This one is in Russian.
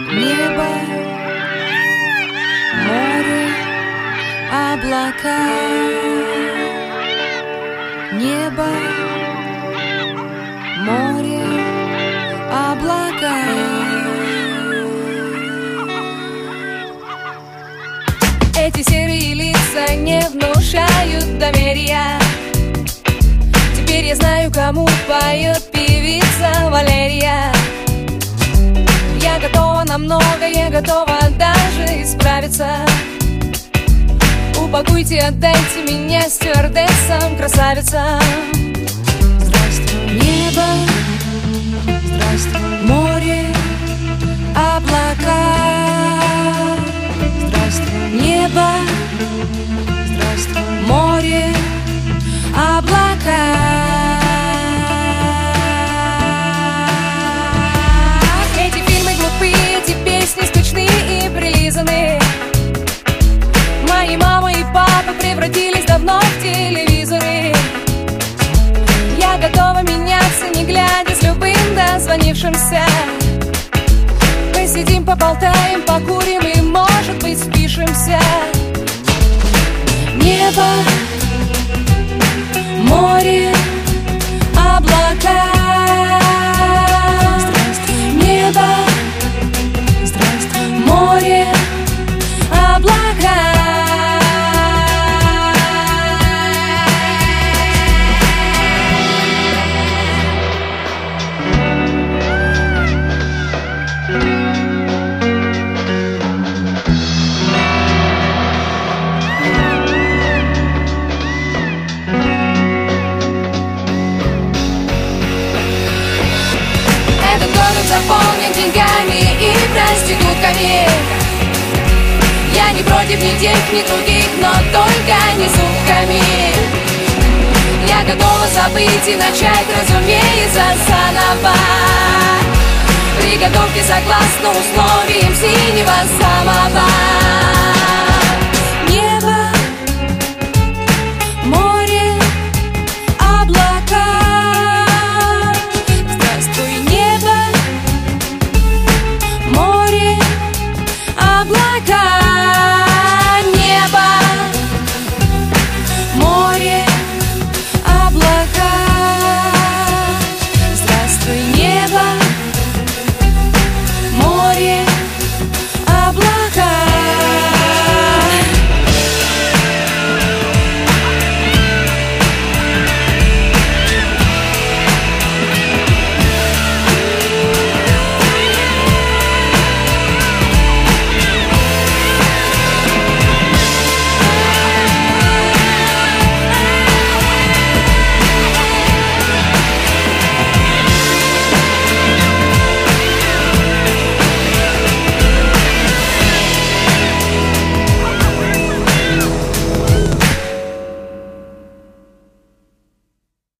Небо, море, облака. Небо, море, облака. Эти серые лица не внушают доверия. Теперь я знаю, кому поет певица Валерия. Я готова на многое, готова даже исправиться. Упакуйте, отдайте меня стюардессам, красавицам. Здравствуй, небо, здравствуй, море, облака. Здравствуй, небо, здравствуй, море, облака. Эти фильмы глупые, эти песни скучные и прилизанные. Мои мама и папа превратились давно в телевизоры. Я готова меняться, не глядя, с любым дозвонившимся. Посидим, поболтаем, покурим и, может быть, спишемся. Небо, море, облака. Здравствуй, небо, здравствуй, море, облака. Заполнен деньгами и проститутками. Я не против ни тех, ни других, но только не сутками. Я готова забыть и начать, разумеется, заново. Приготовьте согласно условиям синего самого.